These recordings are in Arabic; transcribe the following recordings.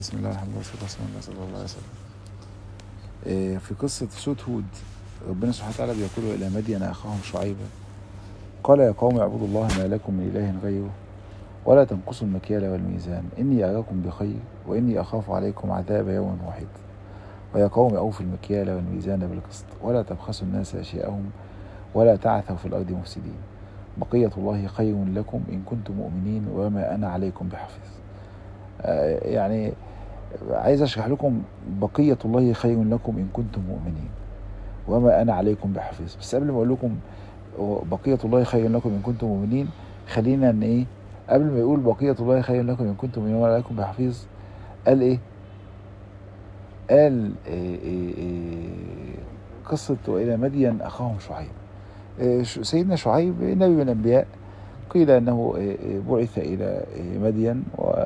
بسم الله الرحمن الرحيم والصلاة والسلام صلى الله عليه وسلم. في قصة سورة هود ربنا سبحانه وتعالى بيقول إلى مدين أخاهم شعيبا قال يا قوم اعبدوا الله ما لكم من إله غيره ولا تنقصوا المكيال والميزان إني أراكم بخير وإني أخاف عليكم عذاب يوم واحد ويا قوم أوفوا المكيال والميزان بالقسط ولا تبخسوا الناس أشياءهم ولا تعثوا في الأرض مفسدين بقية الله خير لكم إن كنتم مؤمنين وما أنا عليكم بحفيظ. يعني عايز اشرح لكم بقية الله خير لكم ان كنتم مؤمنين وما انا عليكم بحفيظ. بس قبل ما اقول لكم بقية الله خير لكم ان كنتم مؤمنين خلينا ان ايه قبل ما يقول بقية الله خير لكم ان كنتم مؤمنين وما عليكم بحفيظ قال ايه؟ قال قصة والى مدين اخاهم شعيب. سيدنا شعيب نبي من الانبياء، قيل انه بعث الى مدين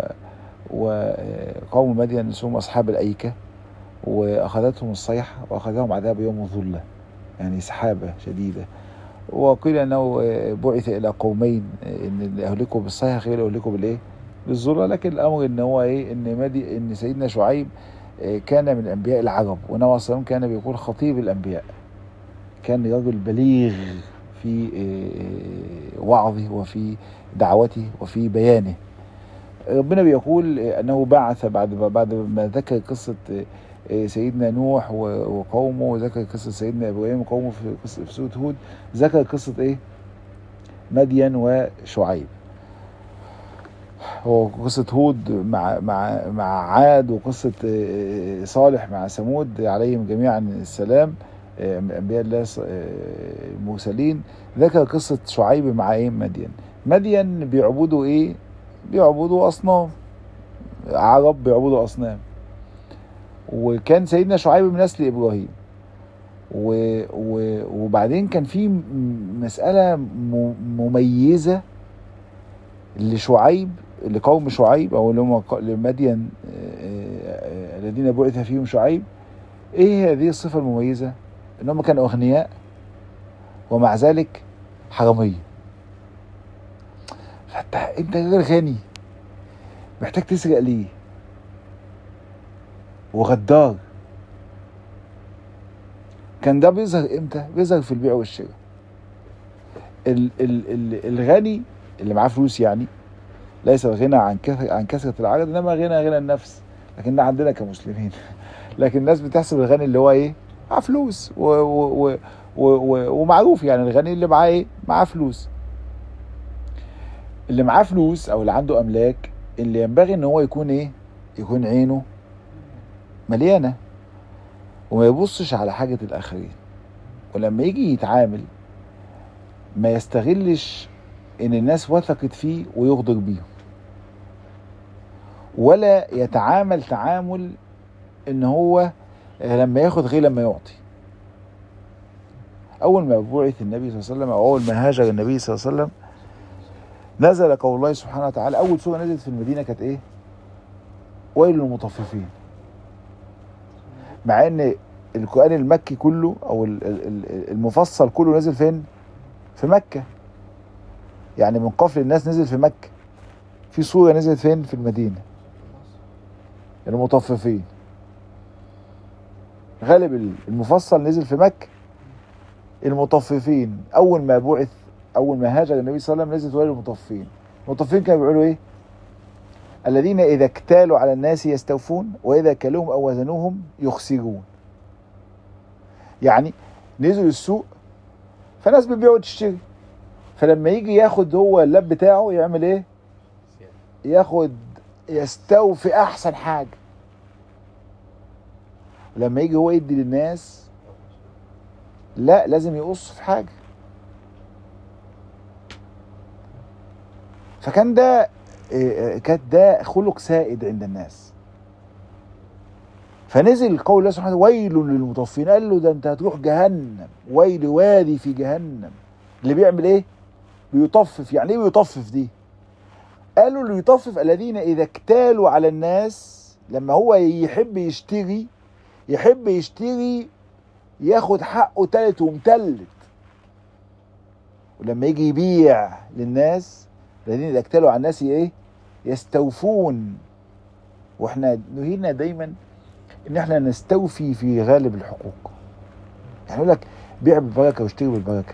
وقوم مدين هم أصحاب الأيكة وأخذتهم الصيحة وأخذهم عذاب يوم الظلة، يعني سحابة شديدة. وقيل أنه بعث إلى قومين إن أهلكوا بالصيحة غير أهلكوا بالإيه؟ بالظلة. لكن الأمر إن هو إيه؟ إن سيدنا شعيب كان من أنبياء العرب، والنبي صلى الله عليه وسلم كان بيقول خطيب الأنبياء، كان رجل بليغ في وعظه وفي دعوته وفي بيانه. ربنا بيقول أنه بعث بعد ما ذكر قصة سيدنا نوح وقومه، وذكر قصة سيدنا إبراهيم وقومه في سورة هود، ذكر قصة إيه؟ مدين وشعيب. هو قصة هود مع عاد، وقصة صالح مع ثمود عليهم جميعا السلام أنبياء الله المرسلين. ذكر قصة شعيب مع إيه؟ مدين بيعبدوا إيه؟ بيعبدوا أصنام، عرب بيعبدوا أصنام. وكان سيدنا شعيب من نسل إبراهيم. وبعدين كان في مسألة مميزة لشعيب، لقوم شعيب أو اللي هم لمدين الذين بعث فيهم شعيب. إيه هذه الصفة المميزة؟ إنهم كانوا أغنياء ومع ذلك حرامية. أنت غير غني محتاج تسرق ليه؟ وغدار. كان ده بيظهر امتى؟ بيظهر في البيع والشراء. الغني اللي معاه فلوس يعني ليس الغنى عن كثرة العدد، انما غنى النفس. لكن ده عندنا كمسلمين لكن الناس بتحسب الغني اللي هو ايه؟ معاه فلوس ومعروف يعني الغني اللي معاه ايه؟ معاه فلوس. اللي معاه فلوس او اللي عنده املاك اللي ينبغي ان هو يكون ايه؟ يكون عينه مليانة وما يبصش على حاجة الآخرين. ولما يجي يتعامل ما يستغلش ان الناس وثقت فيه ويغدر بيهم، ولا يتعامل تعامل ان هو لما ياخد غير لما يعطي. اول ما بعث النبي صلى الله عليه وسلم او اول ما هاجر النبي صلى الله عليه وسلم نزل قول الله سبحانه وتعالى. اول سورة نزلت في المدينة كانت ايه؟ ويل للمطففين. مع ان القرآن المكي كله او المفصل كله نزل فين؟ في مكة. يعني من قفل الناس نزل في مكة. في سورة نزلت فين؟ في المدينة. المطففين. غالب المفصل نزل في مكة. المطففين اول ما بعث، اول ما هاجر النبي صلى الله عليه وسلم نزلت ويل للمطففين. المطففين كانوا بيقولوا ايه؟ الذين اذا اكتالوا على الناس يستوفون واذا كلوهم او وزنوهم يخسرون. يعني نزلوا السوق فناس بتبيع وتشتري، فلما يجي ياخد هو اللاب بتاعه يعمل ايه؟ ياخد يستوفي احسن حاجة. ولما يجي هو يدي للناس لا، لازم يقص في حاجة. فكان ده ده خلق سائد عند الناس. فنزل قول الله سبحانه ويل للمطففين. قال له ده انت هتروح جهنم، ويل وادي في جهنم. اللي بيعمل ايه؟ بيطفف. يعني ايه بيطفف دي؟ قالوا اللي يطفف الذين اذا اكتالوا على الناس، لما هو يحب يشتري ياخد حقه تالت ومتلت. ولما يجي يبيع للناس الذين اذا اكتالوا على الناس ايه؟ يستوفون. واحنا نهينا دايما ان احنا نستوفي في غالب الحقوق. يعني يقول لك بيع بالبركه واشتري بالبركه.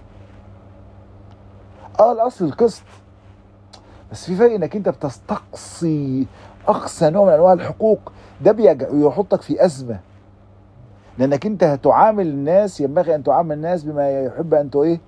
الاصل القسط، بس في فرق انك انت بتستقصي اقصى نوع من انواع الحقوق، ده بيحطك في ازمه، لانك انت هتعامل الناس، ينبغي ان تعامل الناس بما يحب ان ايه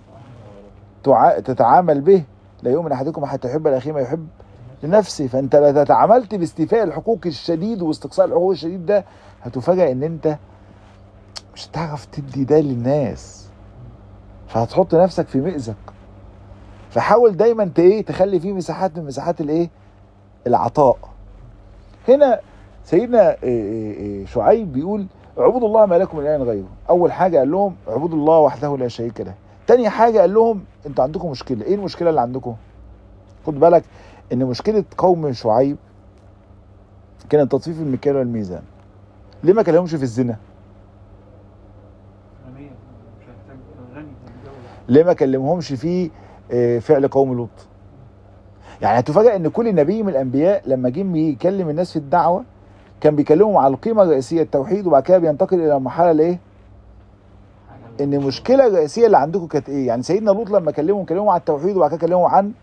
تتعامل به. لا يؤمن احدكم حتى يحب لاخيه ما يحب لنفسه. فانت لو تعاملت باستيفاء الحقوق الشديد واستقصاء الحقوق الشديد ده، هتفاجئ ان انت مش هتعرف تدي ده للناس، فهتحط نفسك في مأزق. فحاول دايما تخلي فيه مساحات من مساحات العطاء. هنا سيدنا شعيب بيقول اعبدوا الله ما لكم من اله غيره. اول حاجه قال لهم اعبدوا الله وحده لا شريك له. تاني حاجه قال لهم انتوا عندكم مشكله. ايه المشكله اللي عندكم؟ خد بالك ان مشكله قوم شعيب كانت تطفيف المكيال والميزان. ليه ما كلمهمش في الزنا؟ ليه ما كلمهمش في فعل قوم لوط؟ يعني هتفاجئ ان كل نبي من الانبياء لما جه يكلم الناس في الدعوه كان بيكلمهم على القيمه الرئيسيه التوحيد، وبعد كده بينتقل الى المرحله الايه؟ ان المشكله الرئيسيه اللي عندكم كانت ايه؟ يعني سيدنا لوط لما كلمهم على التوحيد، وبعد كده كلمهم عن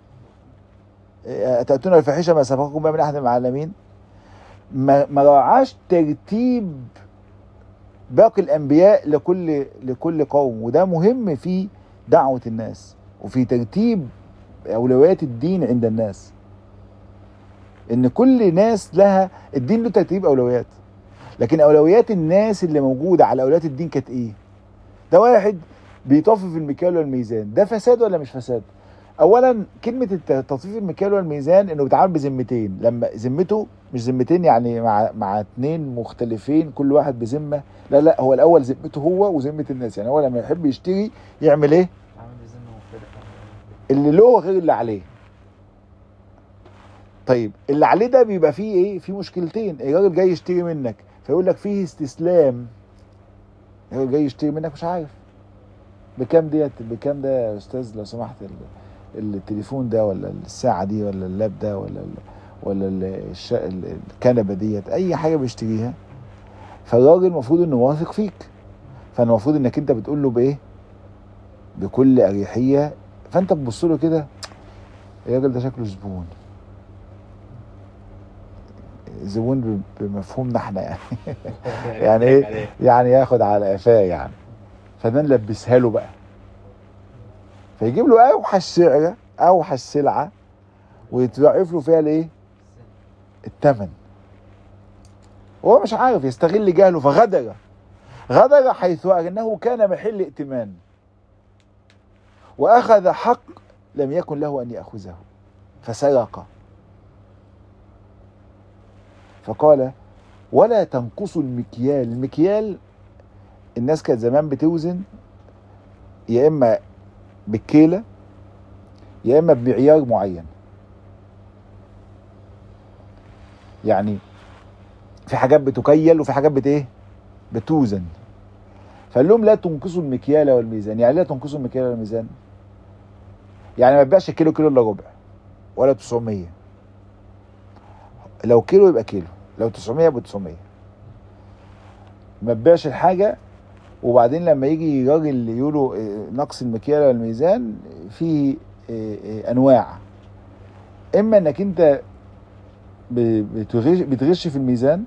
اتاتون الفاحشه ما سبقكم بها من احد من العالمين. ما راعاش ترتيب باقي الانبياء لكل قوم، وده مهم في دعوه الناس وفي ترتيب اولويات الدين عند الناس. ان كل ناس لها الدين له ترتيب اولويات، لكن اولويات الناس اللي موجوده على اولويات الدين كانت ايه؟ ده واحد بيطفف المكيال والميزان، ده فساد ولا مش فساد؟ اولا كلمه تطفيف المكيال والميزان انه بيتعامل بذمتين، لما ذمته مش ذمتين يعني مع اتنين مختلفين كل واحد بذمه، لا هو الاول ذمته هو وذمه الناس. يعني هو لما يحب يشتري يعمل ايه؟ اللي له غير اللي عليه. طيب اللي عليه ده بيبقى فيه ايه؟ فيه مشكلتين. الراجل جاي يشتري منك فيقول لك فيه استسلام. الراجل جاي يشتري منك مش عارف بكام ديت، بكام ده يا استاذ لو سمحت، التليفون ده ولا الساعه دي ولا اللاب ده ولا الكنبه ديت، اي حاجه بيشتريها. فالراجل المفروض انه واثق فيك، فالمفروض انك انت بتقول له بايه؟ بكل اريحيه. فانت تبص له كده، الراجل ده شكله زبون، زبون بمفهومنا احنا يعني يعني ايه؟ يعني ياخد على قفاه يعني. فده نلبسها له بقى، فيجيب له اوحش سعر اوحش سلعه ويتضاعف له فيها الايه؟ الثمن. هو مش عارف، يستغل جهله فغدر حيث انه كان محل ائتمان واخذ حق لم يكن له ان ياخذه فسرق. فقال ولا تنقصوا المكيال. المكيال الناس كانت زمان بتوزن يا اما بالكيلة يا اما بمعيار معين. يعني في حاجات بتكيل وفي حاجات بتوزن. فقال لهم لا تنقصوا المكيال والميزان. يعني لا تنقصوا المكيال والميزان، يعني ما تبيعش كيلو الا ربع ولا 900. لو كيلو يبقى كيلو، لو 900 يبقى 900. ما تبيعش الحاجه وبعدين لما يجي راجل يقولوا نقص المكيال والميزان فيه انواع. اما انك انت بتغش في الميزان،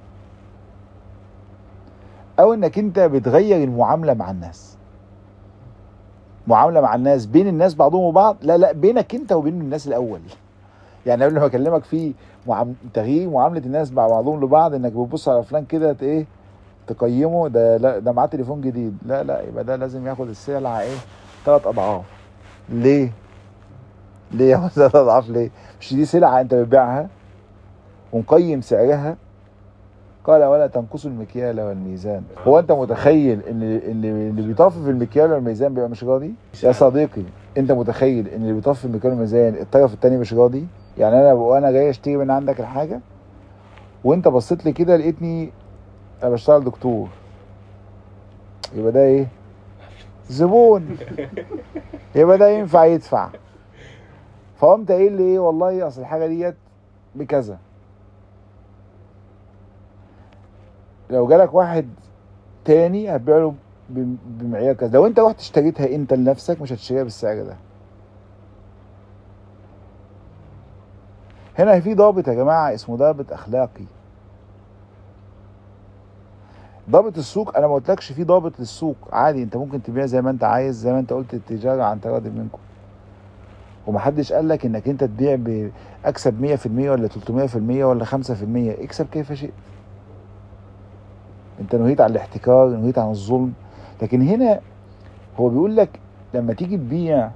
او انك انت بتغير المعامله مع الناس. معامله مع الناس بين الناس بعضهم وبعض، لا بينك انت وبين الناس الاول. يعني قبل ما اكلمك في تغيير معامله الناس مع بعضهم لبعض، انك بتبص على فلان كده تقيمه، ده لا ده معاه تليفون جديد، لا يبقى ده لازم ياخد السلعه 3 اضعاف. ليه ياخد 3 اضعاف؟ ليه؟ مش دي سلعه انت بتبيعها ونقيم سعرها؟ قال ولا تنقصوا المكيال والميزان. هو انت متخيل ان اللي بيطفف المكيال والميزان بيبقى مش راضي؟ يا صديقي انت متخيل ان اللي بيطفف المكيال والميزان الطرف الثاني مش راضي؟ يعني انا جاي اشتري من عندك الحاجه وانت بصيت لي كده لقيتني انا بشتغل دكتور، يبقى ده ايه؟ زبون، يبقى ده ينفع يدفع. فقمت قايل لي والله اصل الحاجه ديت بكذا، لو جالك واحد تاني هتبيع له بمعيار كذا. لو انت رحت اشتريتها انت لنفسك مش هتشتريها بالسعر ده. هنا في ضابط يا جماعه اسمه ضابط اخلاقي. ضابط السوق انا ما قلتلكش في ضابط للسوق، عادي انت ممكن تبيع زي ما انت عايز، زي ما انت قلت التجاره عن تراضي منكم، ومحدش قال لك انك انت تبيع باكسب 100% ولا 300% ولا 5%، اكسب كيف شئت. انت نهيت عن الاحتكار، نهيت عن الظلم. لكن هنا هو بيقول لك لما تيجي تبيع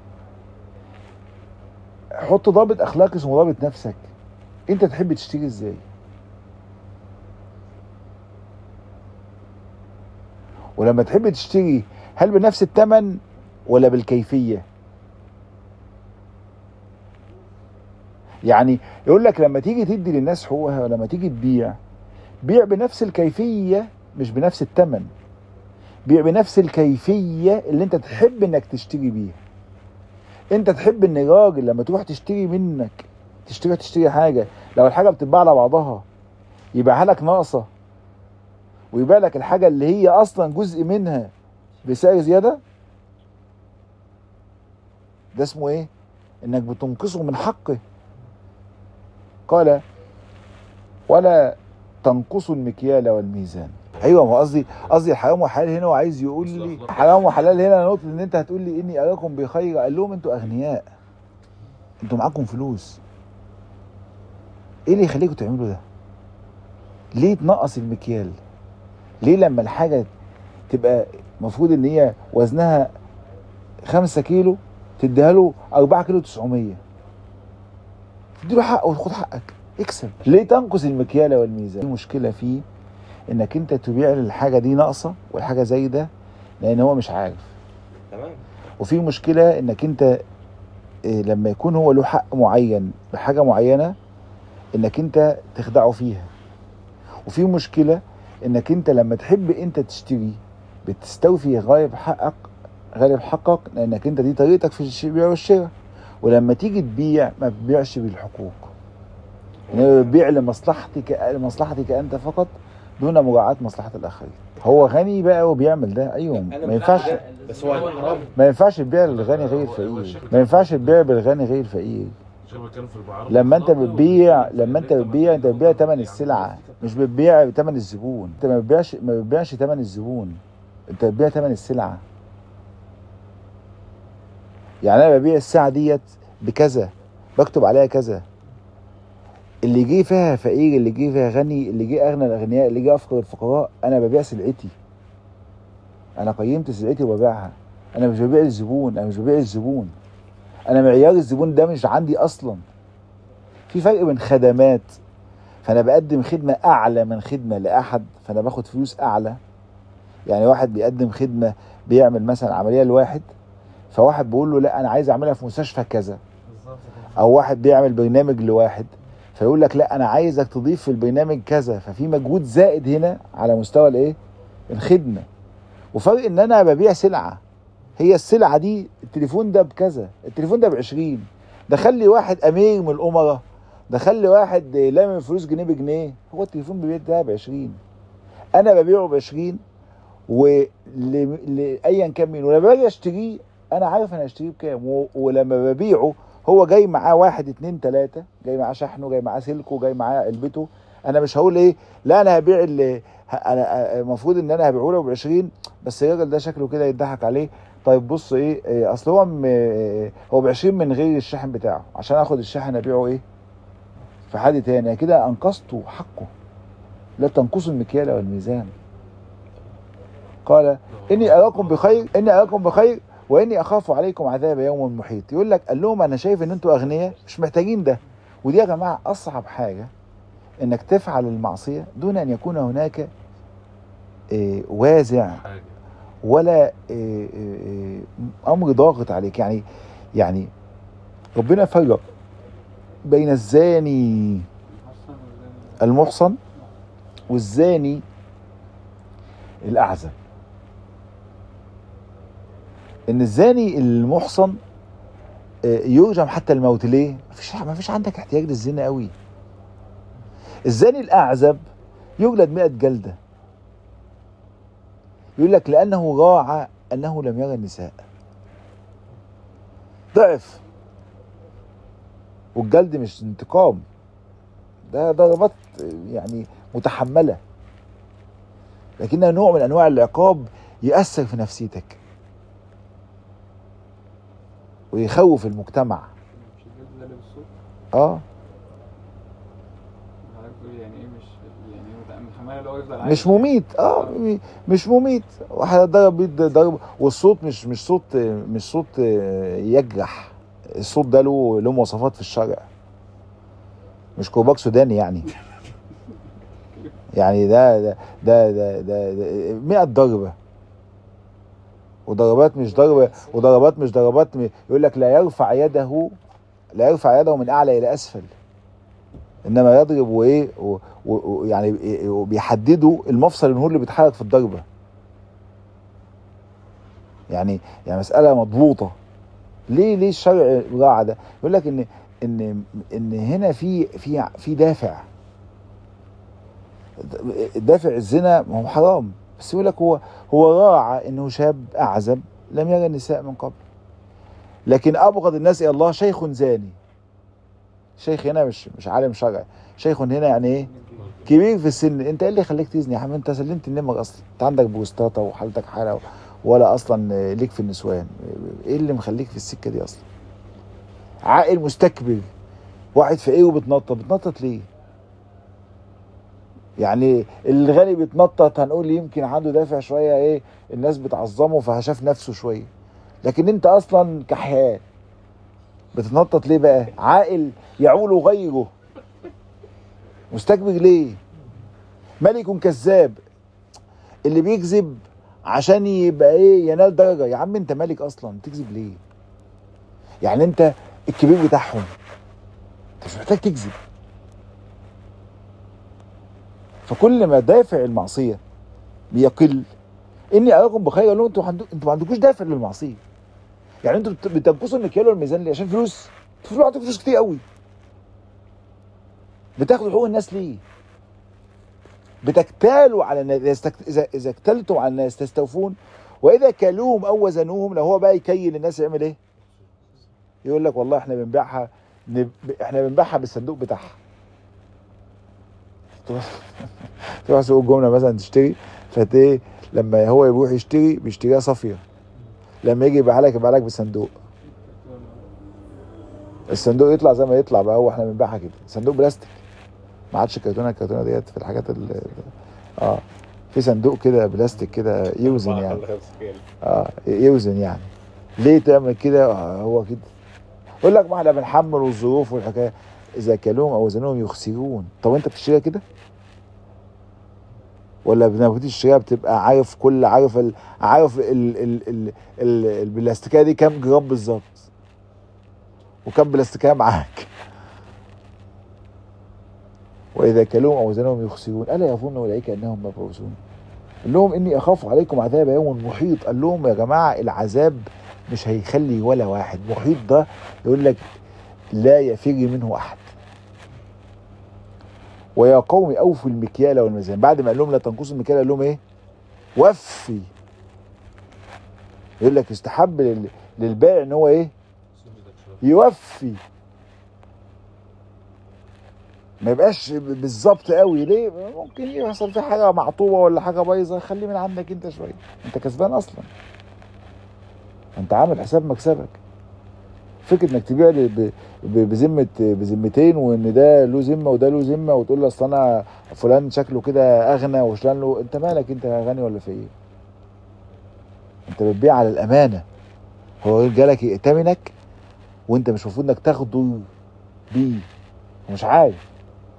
حط ضابط اخلاقي اسمه ضابط نفسك. انت تحب تشتري ازاي؟ ولما تحب تشتري هل بنفس الثمن ولا بالكيفية؟ يعني يقول لك لما تيجي تدي للناس حقوقها ولما تيجي تبيع، بيع بنفس الكيفية مش بنفس الثمن. بيع بنفس الكيفية اللي انت تحب انك تشتري بيها. انت تحب ان الراجل لما تروح تشتري منك تشتري حاجة، لو الحاجة بتتباع على بعضها يبيعها لك ناقصة ويبيع لك الحاجة اللي هي اصلا جزء منها بسعر زيادة؟ ده اسمه ايه؟ انك بتنقصه من حقه. قال ولا تنقصوا المكيال والميزان. ايوه، ما قصدي الحرام وحلال هنا، وعايز يقول لي حرام وحلال هنا نقطه ان انت هتقول لي اني اراكم بخير. قال لهم انتوا اغنياء، انتوا معاكم فلوس، ايه اللي يخليكم تعملوا ده؟ ليه تنقص المكيال؟ ليه لما الحاجه تبقى مفروض ان هي وزنها 5 كيلو تديها له 4 كيلو 900؟ تديله حقه وتاخد حقك، اكسب. ليه تنقص المكيال والميزان؟ المشكله فيه انك انت تبيع الحاجه دي ناقصه والحاجه زايده لان هو مش عارف. تمام. وفي مشكله انك انت لما يكون هو له حق معين بحاجه معينه انك انت تخدعه فيها. وفي مشكله انك انت لما تحب انت تشتري بتستوفي غالب حقك لانك انت دي طريقتك في البيع والشراء. ولما تيجي تبيع ما بتبيعش بالحقوق، انما بتبيع لمصلحتك انت فقط دون مراعاة مصلحة الآخرين. هو غني بقى وبيعمل ده، ايوه ما ينفعش. بس هو الحرام ما ينفعش تبيع للغني غير الفقير، ما ينفعش تبيع بالغني غير الفقير. لما انت بتبيع انت بتبيع ثمن السلعة، مش بتبيع ثمن الزبون. انت ما بتبيعش ثمن الزبون، انت بتبيع ثمن السلعة. يعني انا ببيع الساعة ديت بكذا، بكتب عليها كذا. اللي جه فيها فقير، اللي جه فيها غني، اللي جه اغنى الاغنياء، اللي جه افقر الفقراء، انا ببيع سلعتي. انا قيمت سلعتي وببيعها. انا مش ببيع الزبون. انا معيار الزبون ده مش عندي اصلا. في فرق بين خدمات، فانا بقدم خدمة اعلى من خدمة لاحد فانا باخد فلوس اعلى. يعني واحد بيقدم خدمة، بيعمل مثلا عملية لواحد، فواحد بيقول له لا انا عايز اعملها في مستشفى كذا. او واحد بيعمل برنامج لواحد فيقول لك لا انا عايزك تضيف في البرنامج كذا، ففي مجهود زائد هنا على مستوى الايه؟ الخدمه. وفرق ان انا ببيع سلعه، هي السلعه دي التليفون ده بكذا، التليفون ده ب20، دخل لي واحد امير من الامراء، دخل لي واحد لامم الفلوس جنيه بجنيه، هو التليفون ببيع ده ب20، انا ببيعه ب20 لايا كان مين. ولما باجي اشتريه انا عارف انا هشتريه بكام، ولما ببيعه هو جاي معاه 1 2 3، جاي معاه شحنه، جاي معاه سلكه، جاي معاه علبته. انا مش هقول ايه لا انا هبيع اللي انا المفروض ان انا هبيعه له ب20، بس الراجل ده شكله كده يضحك عليه. طيب بص ايه اصل هو ب20 من غير الشحن بتاعه، عشان اخد الشحن ابيعه ايه في حد تاني، كده انقذته حقه. لا تنقصوا المكيال والميزان. قال اني اراكم بخير واني اخاف عليكم عذاب يوم محيط. يقول لك قال لهم انا شايف ان انتوا اغنياء مش محتاجين ده. ودي يا جماعه اصعب حاجه، انك تفعل المعصيه دون ان يكون هناك وازع ولا امر ضاغط عليك. يعني ربنا فرق بين الزاني المحصن والزاني الاعزب. ان الزاني المحصن يرجم حتى الموت. ليه؟ ما فيش عندك احتياج للزنا قوي. الزاني الاعزب يجلد 100 جلده يقول لك لأنه راعى أنه لم يرى النساء، ضعف. والجلد مش انتقام، ده ضربات يعني متحملة، لكنها نوع من أنواع العقاب يأثر في نفسيتك ويخوف المجتمع. مش الجلد ده اللي بالصوت؟ يعني ايه مش يعني محمله اللي هو يفضل عايش؟ مش مميت. مش مميت. واحد ضرب والصوت مش صوت يجرح. الصوت ده له مواصفات في الشرع، مش كوباك سوداني يعني. يعني ده 100 ضربة، وضربات مش ضربات يقول لك لا يرفع يده من اعلى الى اسفل، انما يضرب وايه يعني بيحددوا المفصل النهور اللي بيتحرك في الضربة. يعني مسألة مضبوطة. ليه الشرع راعى ده؟ يقول لك ان هنا في دافع الزنا، ما هو حرام، بس يقول لك هو راعى انه شاب اعزب لم يرى النساء من قبل. لكن ابغض الناس الى الله شيخ زاني. شيخ هنا مش عالم شرعي، شيخ هنا يعني ايه؟ كبير في السن. انت ايه اللي يخليك تزني يا عم؟ انت سلمت النمر اصلا، انت عندك بوستاطه وحالتك حاله، ولا اصلا ليك في النسوان. ايه اللي مخليك في السكه دي اصلا؟ عاقل مستكبر، واحد فقير بتنطط ليه؟ يعني الغني بيتنطط هنقول يمكن عنده دافع شويه، ايه، الناس بتعظمه فشاف نفسه شويه، لكن انت اصلا كحيان بتتنطط ليه بقى؟ عاقل يعول غيره، مستكبر ليه؟ ملك كذاب، اللي بيكذب عشان يبقى ايه؟ ينال درجه. يا عم انت ملك اصلا، تكذب ليه؟ يعني انت الكبير بتاعهم، انت مش محتاج تكذب. فكل ما دافع المعصيه بيقل، اني اراكم بخير. اقول لهم انتوا ما عندكوش دافع للمعصيه. يعني انتوا بتنقصوا المكيال والميزان ليه؟ عشان فلوس. انتوا عندكم فلوس كتير قوي. بتاخدوا حقوق الناس ليه؟ بتكتالوا على الناس. اذا اكتلتم على الناس تستوفون، واذا كلوهم او وزنوهم، لو هو بقى يكيل الناس يعمل ايه؟ يقول لك والله احنا بنبيعها بالصندوق بتاعها. تروح سوق الجمله مثلا تشتري، فايه لما هو يروح يشتري بيشتريها صافيه، لما يجي يبيعها لك بالصندوق. الصندوق يطلع زي ما يطلع بقى، هو احنا بنبيعها كده صندوق بلاستيك، ما عادش الكرتونه ديت في الحاجات في صندوق كده بلاستيك كده يوزن يعني. يوزن يعني. ليه تعمل كده؟ هو كده. يقول لك ما احنا بنحمل الظروف والحكايه. اذا كلوهم او وزنوهم يخسرون. طب انت بتشتريها كده؟ ولا لما بتشتريها بتبقى عارف البلاستيكيه دي كام جرام بالظبط، وكم بلاستيكيه معاك؟ واذا كلوهم او وزنوهم يخسرون الا يظن اولئك انهم مبعوثون. قال لهم اني اخاف عليكم عذاب يوم محيط. قال لهم يا جماعه العذاب مش هيخلي ولا واحد. محيط ده يقول لك لا يفر منه احد. ويا قوم اوفوا المكيال والميزان. بعد ما قال لهم لا تنقصوا المكيال قال لهم ايه؟ وفي. يقول لك استحب للبائع ان هو ايه؟ يوفي، ما يبقاش بالظبط قوي. ليه؟ ممكن يحصل فيه حاجه معطوبه ولا حاجه بايظه، خلي من عندك انت شويه، انت كسبان اصلا، انت عامل حساب مكسبك. فكره انك تبيع بذمتين، وان ده له ذمه وده له ذمه، وتقول له اصل انا فلان شكله كده اغنى وفلان له. انت مالك؟ انت غني ولا فقير؟ انت بتبيع على الامانه. هو جالك يأتمنك وانت مش المفروض انك تاخده بيه، ومش عارف.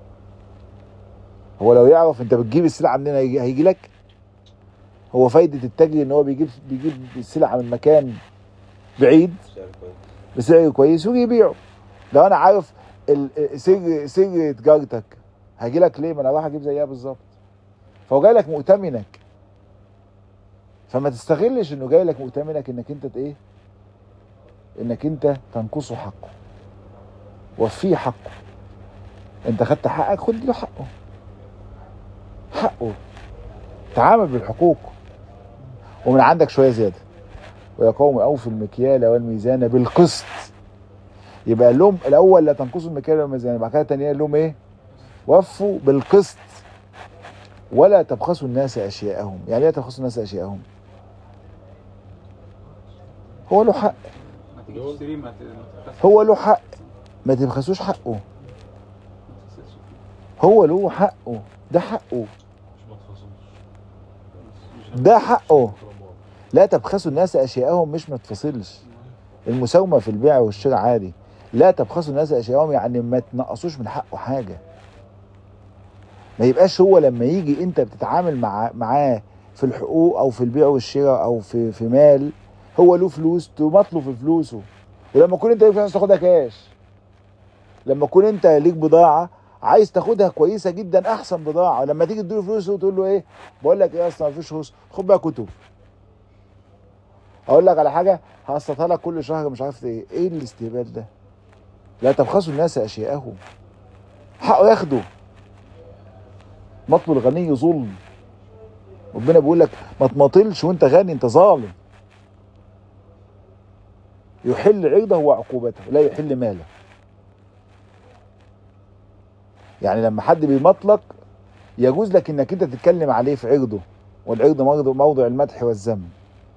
هو لو يعرف انت بتجيب السلعه منين هيجي لك. هو فايده التاجر ان هو بيجيب السلعه من مكان بعيد بسعر كويس ويجي يبيعه. لو انا عارف سر تجارتك هيجي لك ليه؟ ما انا راح اجيب زيها بالظبط. فهو جاي لك مؤتمنك، فما تستغلش انه جاي لك مؤتمنك انك انت ايه؟ انك انت تنقصه حقه. وفيه حقه. انت خدت حقك، خد له حقه. تعامل بالحقوق. ومن عندك شويه زياده. ويا قوم اوفوا المكيال والميزان بالقسط. يبقى قال لهم الاول لا تنقصوا المكيال والميزان، بعد كده تاني قال لهم ايه؟ وفوا بالقسط ولا تبخسوا الناس اشياءهم. يعني ايه تبخسوا الناس اشياءهم؟ هو له حق، ما تيجي تشتري ما هو له حق، ما تبخسوش حقه، هو له حقه، ده حقه، ده حقه. لا تبخسوا الناس اشياءهم، مش ما تفصلش. المساومه في البيع والشراء عادي. لا تبخسوا الناس اشياءهم يعني ما تنقصوش من حقه حاجه. ما يبقاش هو لما يجي انت بتتعامل معاه في الحقوق او في البيع والشراء او في مال، هو له فلوس تمطله في فلوسه. ولما تكون انت ليك فلوس تاخدها كاش. لما تكون انت ليك بضاعه عايز تاخدها كويسه جدا، احسن بضاعه، لما تيجي تديله فلوس وتقول له ايه؟ بقول لك ايه اصلا مفيش فلوس، خد بقى كتب. اقول لك على حاجه هقسطها لك كل شهر مش عارف ايه. ايه الاستهبال ده؟ لا تبخسوا الناس اشياءهم، حقه ياخده. مطل الغني ظلم. ربنا بيقول لك ما تماطلش وانت غني، انت ظالم. يحل عرضه وعقوبته لا يحل ماله. يعني لما حد بيمطلك يجوز لك انك انت تتكلم عليه في عرضه، والعرض موضع المدح والذم.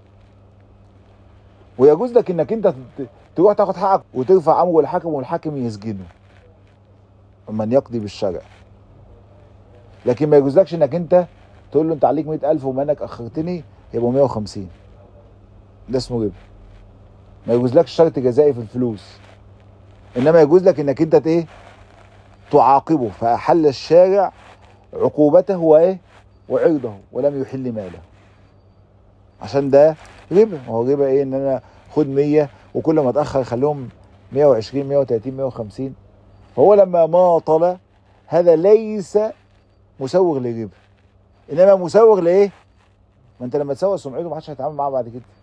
ويجوز لك انك انت تروح تاخد حقك وترفع امره للحاكم والحاكم يسجنه من يقضي بالشرع. لكن ما يجوزلكش انك انت تقول له انت عليك 100,000 وما انك اخرتني يبقوا 150. ده اسمه ربا. ما يجوزلكش شرط جزائي في الفلوس. انما يجوز لك انك انت ايه؟ تعاقبه. فاحل الشارع عقوبته وايه؟ وعرضه ولم يحل ماله. عشان ده ربا. هو ربا ايه؟ ان انا خد 100 وكل ما اتاخر خليهم 120 130 150. فهو لما ماطل هذا ليس مسوغ للربا، انما مسوغ لايه؟ ما انت لما تسوغ سمعته ما حدش هيتعامل معاه بعد كده.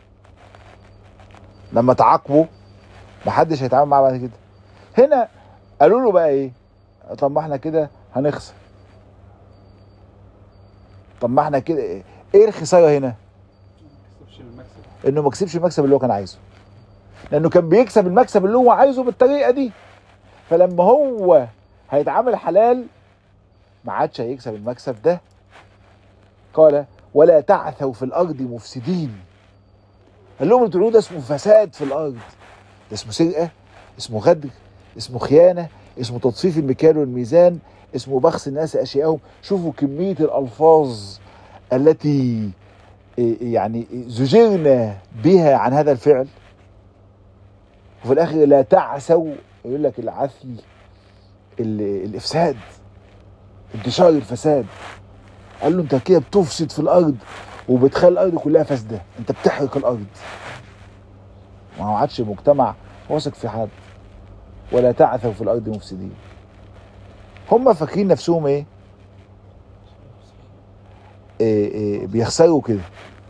لما تعاقبه ما حدش هيتعامل معاه بعد كده. هنا قالوا له بقى ايه؟ طب ما احنا كده هنخسر. طب ما احنا كده ايه الخساره هنا؟ انه ما كسبش المكسب اللي هو كان عايزه. لانه كان بيكسب المكسب اللي هو عايزه بالطريقه دي. فلما هو هيتعامل حلال ما عادش هيكسب المكسب ده. قال ولا تعثوا في الارض مفسدين. قال لهم انتوا ده اسمه فساد في الارض. ده اسمه سرقه، اسمه غدر، اسمه خيانه، اسمه تطفيف المكيال والميزان، اسمه بخس الناس اشياءهم. شوفوا كميه الالفاظ التي يعني زجرنا بها عن هذا الفعل. وفي الاخر لا تعثوا، يقول لك العثي الافساد، انتشار الفساد. قال له انت كده بتفسد في الارض وبتخلي الارض كلها فاسده، انت بتحرق الارض. ما هو عادش مجتمع واثق في حد. ولا تعثوا في الارض مفسدين. هم فاكرين نفسهم ايه؟ بيخسروا كده.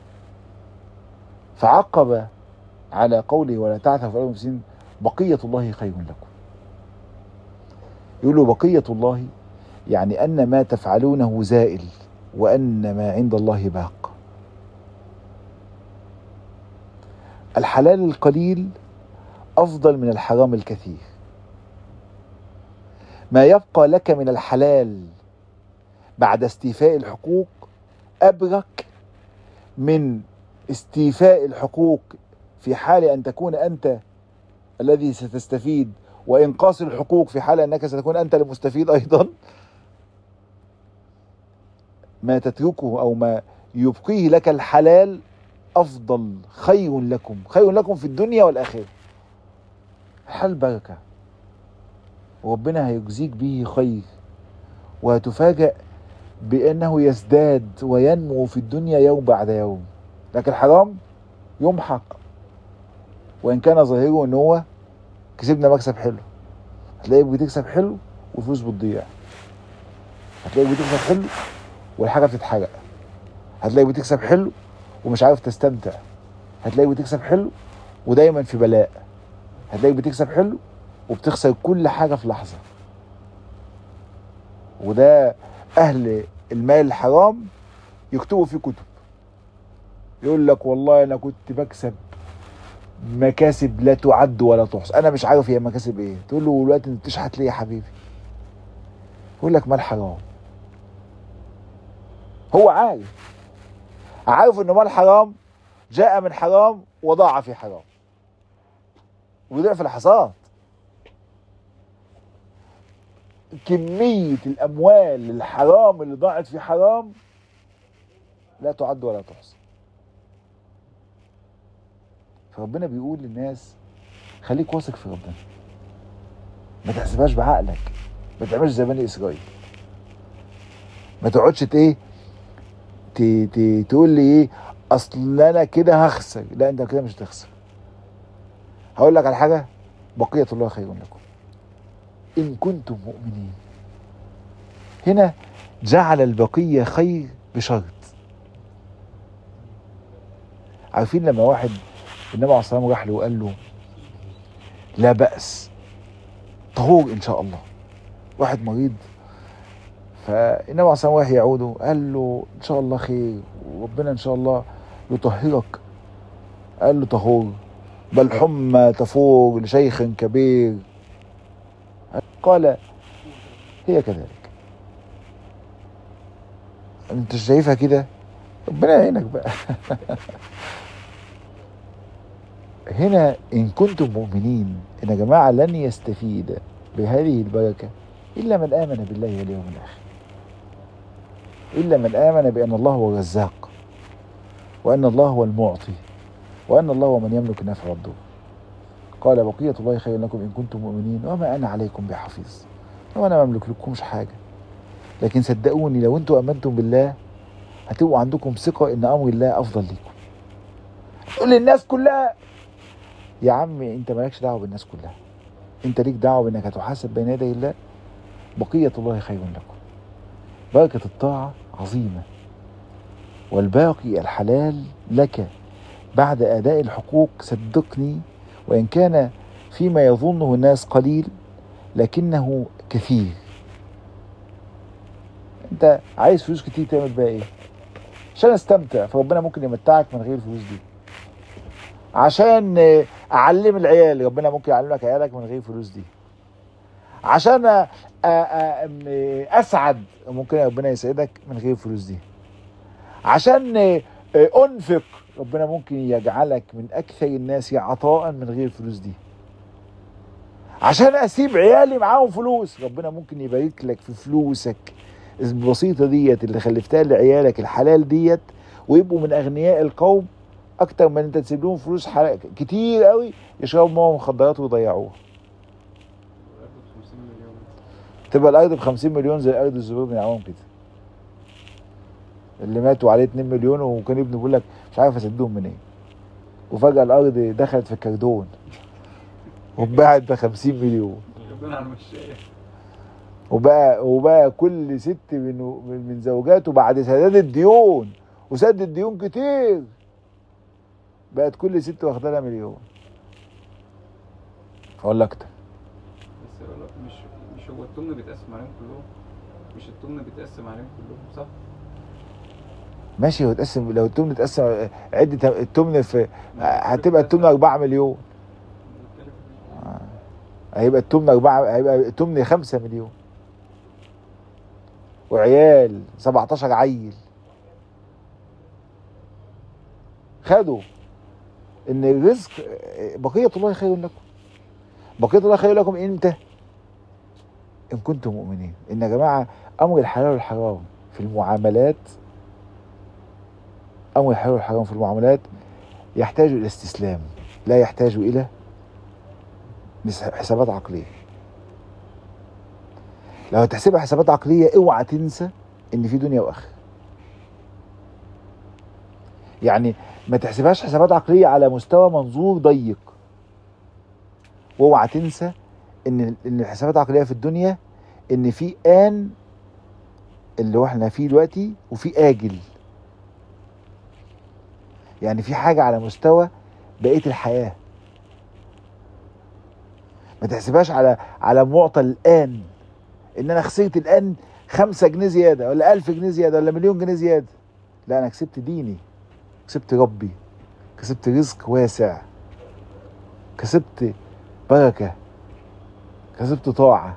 فعقب على قوله ولا تعثوا في الارض مفسدين بقيه الله خير لكم. يقولوا بقيه الله يعني ان ما تفعلونه زائل وان ما عند الله باق. الحلال القليل افضل من الحرام الكثير. ما يبقى لك من الحلال بعد استيفاء الحقوق أبرك من استيفاء الحقوق في حال أن تكون أنت الذي ستستفيد، وإنقاص الحقوق في حال أنك ستكون أنت المستفيد أيضا. ما تتركه أو ما يبقيه لك الحلال أفضل، خير لكم، خير لكم في الدنيا والآخرة. الحلال بركة وربنا هيجزيك به خير، وهتفاجأ بأنه يزداد وينمو في الدنيا يوم بعد يوم. لكن الحرام يمحق، وإن كان ظاهره إن هو كسبنا مكسب حلو. هتلاقيك بتكسب حلو والفلوس بتضيع. هتلاقيك بتكسب حلو والحاجة بتتحرق. هتلاقيك بتكسب حلو ومش عارف تستمتع. هتلاقيك بتكسب حلو ودايما في بلاء. هتلاقيك بتكسب حلو وبتخسر كل حاجة في لحظة. وده أهل المال الحرام يكتبوا فيه كتب. يقول لك والله انا كنت بكسب مكاسب لا تعد ولا تحصى، انا مش عارف هي مكاسب ايه. تقول له دلوقتي انت بتشحت ليه يا حبيبي؟ يقول لك مال حرام. هو عارف ان مال حرام جاء من حرام وضاع في حرام وضعف الحصاد. كمية الاموال الحرام اللي ضاعت في حرام لا تعد ولا تحصى. فربنا بيقول للناس خليك واثق في ربنا، ما تحسبهاش بعقلك، ما تعملش زي بني اسرائيل، ما تقعدش تقول لي ايه اصل انا كده هخسر. لا، انت كده مش هتخسر. هقول لك على حاجه، بقيه الله خير لكم ان كنتم مؤمنين. هنا جعل البقيه خير بشرط. عارفين لما واحد النبي عليه الصلاه والسلام راح له وقال له لا بأس طهور ان شاء الله، واحد مريض، فالنبي عليه الصلاه والسلام راح يعوده قال له ان شاء الله خير وربنا ان شاء الله يطهرك. قال له طهور بل حمى تفور لشيخ كبير. قال هي كذلك. انت شايفها كده؟ ربنا يعينك بقى. هنا ان كنتم مؤمنين، ان يا جماعه لن يستفيد بهذه البركه الا من امن بالله واليوم الاخر، الا من امن بان الله هو الرزاق، وان الله هو المعطي، وان الله هو من يملك النفع والضر. قال بقيه الله خير لكم ان كنتم مؤمنين وما انا عليكم بحفيظ. وانا ما املك لكمش حاجه، لكن صدقوني لو انتم امنتم بالله هتبقوا عندكم ثقه ان امر الله افضل لكم. تقول للناس كلها يا عمي انت مالكش دعوه بالناس كلها، انت ليك دعوه بانك هتحاسب بين يدي الله. بقيه الله خير لكم. بركه الطاعه عظيمه، والباقي الحلال لك بعد اداء الحقوق. صدقني وان كان فيما يظنه الناس قليل لكنه كثير. انت عايز فلوس كتير تعمل بيها ايه؟ عشان استمتع، فربنا ممكن يمتعك من غير الفلوس دي. عشان اعلم العيال، ربنا ممكن يعلمك عيالك من غير الفلوس دي. عشان اسعد، ممكن ربنا يسعدك من غير الفلوس دي. عشان انفق، ربنا ممكن يجعلك من اكثر الناس عطاء من غير الفلوس دي. عشان اسيب عيالي معاهم فلوس، ربنا ممكن يبارك لك في فلوسك البسيطه ديت اللي خلفتها لعيالك الحلال ديت، ويبقوا من اغنياء القوم اكتر من انت تسيب لهم فلوس كتير قوي يشربوا معاهم مخدرات ويضيعوها. تبقى الارض ب50 مليون زي ارض الزبير بن عوام كده، اللي ماتوا عليه 2 مليون وكان ابنه بيقول لك مش عارف اسدهم منين، وفجاه الارض دخلت في الكردون واتباعت ب50 مليون. وبقى كل ست من زوجاته بعد سداد الديون وسد الديون كتير بقت كل ست واخده لها مليون ولا اكتر. بس مش هو التمن بيتقسم عليهم كلهم؟ مش التمن بيتقسم عليهم كلهم صح؟ ماشي، هو اتقسم. لو التمن اتقسم عدة التمن في هتبقى التمن 4 مليون. هيبقى التمن 4، هيبقى التمن 5 مليون وعيال 17 عيل خدوا ان الرزق. بقية الله خير لكم. بقية الله خير لكم امتى؟ ان كنتم مؤمنين. ان يا جماعة امر الحلال والحرام في المعاملات، امر الحلال والحرام في المعاملات يحتاج الى استسلام، لا يحتاج الى حسابات عقلية. لو هتحسبها حسابات عقلية اوعى تنسى ان في دنيا واخره. يعني ما تحسبهاش حسابات عقلية على مستوى منظور ضيق، واوعى تنسى ان الحسابات العقلية في الدنيا ان في آن اللي هو احنا فيه دلوقتي وفي آجل. يعني في حاجة على مستوى بقية الحياة. ما تحسبهاش على معطى الآن، ان انا خسرت الآن 5 جنيه زيادة ولا 1000 جنيه زيادة ولا 1,000,000 جنيه زيادة. لا، انا كسبت ديني، كسبت ربي، كسبت رزق واسع، كسبت بركة، كسبت طاعة،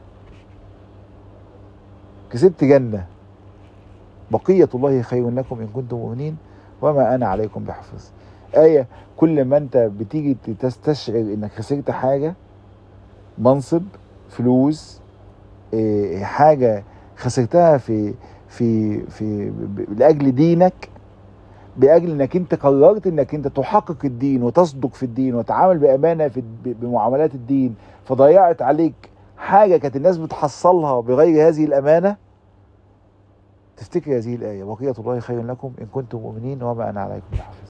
كسبت جنة. بقية الله خير لكم إن كنتم مؤمنين وما أنا عليكم بحفظ. آية كل ما أنت بتيجي تستشعر إنك خسرت حاجة، منصب، فلوس، حاجة خسرتها في لأجل دينك، بأجل إنك أنت قررت إنك أنت تحقق الدين وتصدق في الدين وتعامل بأمانة بمعاملات الدين، فضيعت عليك حاجة كانت الناس بتحصلها بغير هذه الأمانة، تفتكر هذه الآية: بقية الله خير لكم إن كنتم مؤمنين وما أنا عليكم بحفظ.